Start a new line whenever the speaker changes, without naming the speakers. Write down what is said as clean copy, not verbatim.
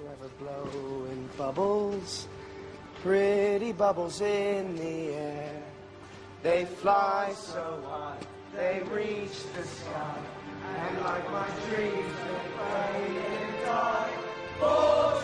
forever blowing bubbles, pretty bubbles in the air. They fly so high, they reach the sky, and like my dreams they fade and die. Oh,